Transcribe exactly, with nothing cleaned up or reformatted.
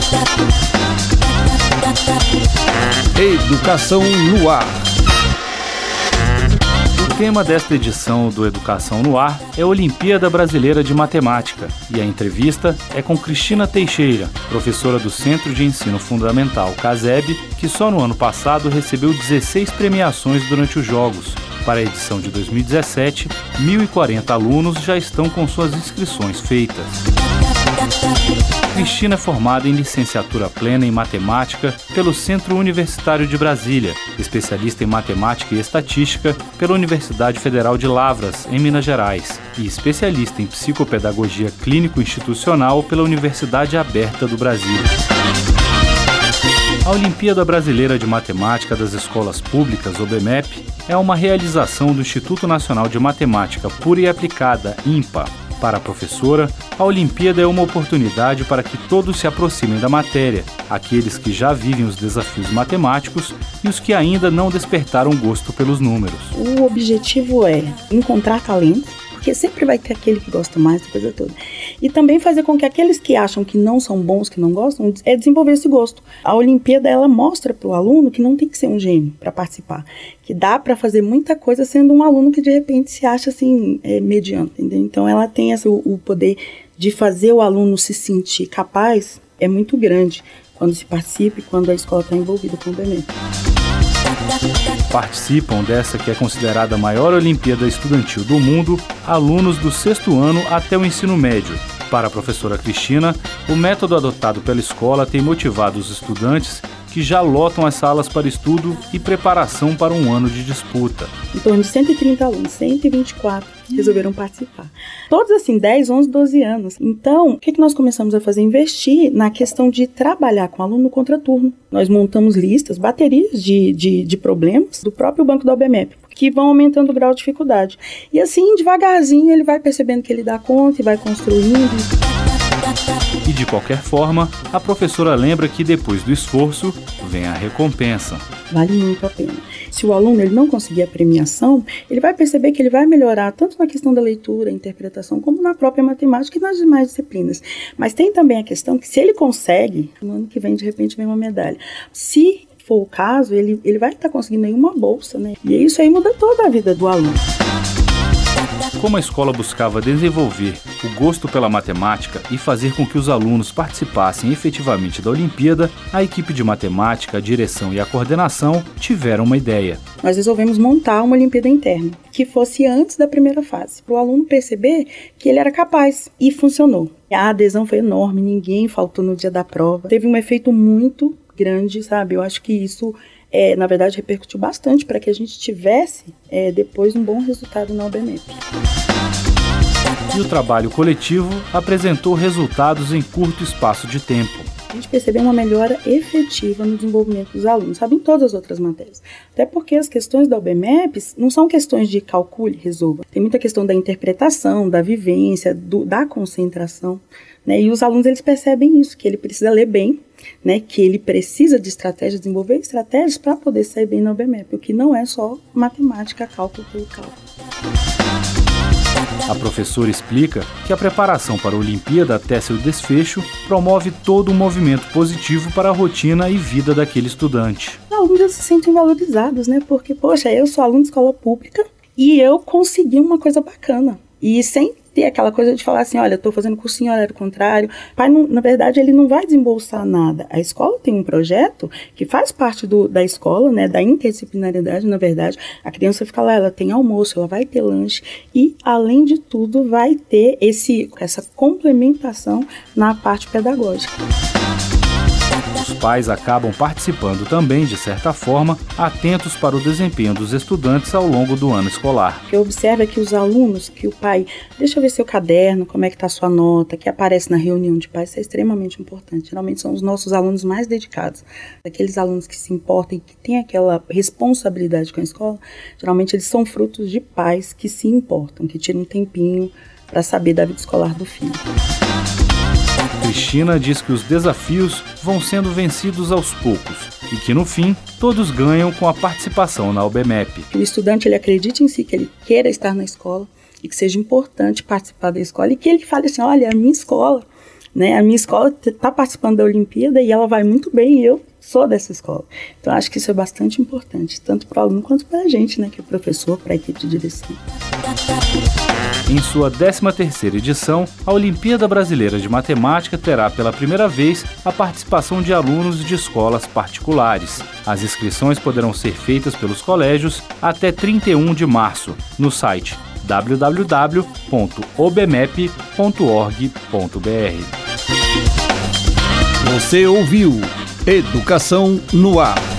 Educação no Ar. O tema desta edição do Educação no Ar é a Olimpíada Brasileira de Matemática, e a entrevista é com Cristina Teixeira, professora do Centro de Ensino Fundamental CASEB, que só no ano passado recebeu dezesseis premiações durante os Jogos. Para a edição de dois mil e dezessete, mil e quarenta alunos já estão com suas inscrições feitas. Cristina é formada em licenciatura plena em matemática pelo Centro Universitário de Brasília, especialista em matemática e estatística pela Universidade Federal de Lavras, em Minas Gerais, e especialista em psicopedagogia clínico-institucional pela Universidade Aberta do Brasil. A Olimpíada Brasileira de Matemática das Escolas Públicas, O B M E P, é uma realização do Instituto Nacional de Matemática Pura e Aplicada, INPA. Para a professora, a Olimpíada é uma oportunidade para que todos se aproximem da matéria, aqueles que já vivem os desafios matemáticos e os que ainda não despertaram gosto pelos números. O objetivo é encontrar talento, porque sempre vai ter aquele que gosta mais da coisa toda. E também fazer com que aqueles que acham que não são bons, que não gostam, é desenvolver esse gosto. A Olimpíada, ela mostra para o aluno que não tem que ser um gênio para participar, que dá para fazer muita coisa sendo um aluno que de repente se acha assim, é, mediano, entendeu? Então ela tem essa, o, o poder de fazer o aluno se sentir capaz, é muito grande quando se participa e quando a escola está envolvida com o B M E P. Participam dessa que é considerada a maior Olimpíada Estudantil do mundo, alunos do sexto ano até o ensino médio. Para a professora Cristina, o método adotado pela escola tem motivado os estudantes que já lotam as salas para estudo e preparação para um ano de disputa. Em torno de cento e trinta alunos, cento e vinte e quatro resolveram participar. Todos assim, dez, onze, doze anos. Então, o que, que nós começamos a fazer? Investir na questão de trabalhar com o aluno no contraturno. Nós montamos listas, baterias de, de, de problemas do próprio banco da O B M E P, que vão aumentando o grau de dificuldade. E assim, devagarzinho, ele vai percebendo que ele dá conta e vai construindo. E de qualquer forma, a professora lembra que depois do esforço, vem a recompensa. Vale muito a pena. Se o aluno ele não conseguir a premiação, ele vai perceber que ele vai melhorar tanto na questão da leitura, interpretação, como na própria matemática e nas demais disciplinas. Mas tem também a questão que se ele consegue, no ano que vem, de repente, vem uma medalha. Se for o caso, ele, ele vai estar conseguindo aí uma bolsa, né? E isso aí muda toda a vida do aluno. Como a escola buscava desenvolver o gosto pela matemática e fazer com que os alunos participassem efetivamente da Olimpíada, a equipe de matemática, a direção e a coordenação tiveram uma ideia. Nós resolvemos montar uma Olimpíada interna, que fosse antes da primeira fase, para o aluno perceber que ele era capaz, e funcionou. A adesão foi enorme, ninguém faltou no dia da prova, teve um efeito muito grande, sabe? Eu acho que isso É, na verdade, repercutiu bastante para que a gente tivesse é, depois um bom resultado na O B M E P. E o trabalho coletivo apresentou resultados em curto espaço de tempo. A gente percebeu uma melhora efetiva no desenvolvimento dos alunos, sabe, em todas as outras matérias. Até porque as questões da O B M E P não são questões de calcule, resolva. Tem muita questão da interpretação, da vivência, do, da concentração, né? E os alunos eles percebem isso, que ele precisa ler bem, né, que ele precisa de estratégias, desenvolver estratégias para poder sair bem na O B M E P, o que não é só matemática, cálculo pelo cálculo. A professora explica que a preparação para a Olimpíada até seu desfecho promove todo um movimento positivo para a rotina e vida daquele estudante. Os alunos já se sentem valorizados, né, porque, poxa, eu sou aluno de escola pública e eu consegui uma coisa bacana. E sem ter aquela coisa de falar assim, olha, estou fazendo cursinho horário contrário. O pai, não, na verdade, ele não vai desembolsar nada. A escola tem um projeto que faz parte do, da escola, né, da interdisciplinaridade, na verdade. A criança fica lá, ela tem almoço, ela vai ter lanche e, além de tudo, vai ter esse, essa complementação na parte pedagógica. Os pais acabam participando também, de certa forma, atentos para o desempenho dos estudantes ao longo do ano escolar. O que eu observo é que os alunos, que o pai, deixa eu ver seu caderno, como é que está a sua nota, que aparece na reunião de pais, isso é extremamente importante. Geralmente são os nossos alunos mais dedicados. Aqueles alunos que se importam e que têm aquela responsabilidade com a escola, geralmente eles são frutos de pais que se importam, que tiram um tempinho para saber da vida escolar do filho. Cristina diz que os desafios vão sendo vencidos aos poucos e que, no fim, todos ganham com a participação na O B M E P. Que o estudante ele acredite em si, que ele queira estar na escola e que seja importante participar da escola e que ele fale assim, olha, a minha escola, né? A minha escola está participando da Olimpíada e ela vai muito bem e eu sou dessa escola. Então, acho que isso é bastante importante, tanto para o aluno quanto para a gente, né, que é professor, para a equipe de direção. Em sua décima terceira edição, a Olimpíada Brasileira de Matemática terá pela primeira vez a participação de alunos de escolas particulares. As inscrições poderão ser feitas pelos colégios até trinta e um de março, no site w w w ponto obmep ponto org ponto b r. Você ouviu Educação no Ar.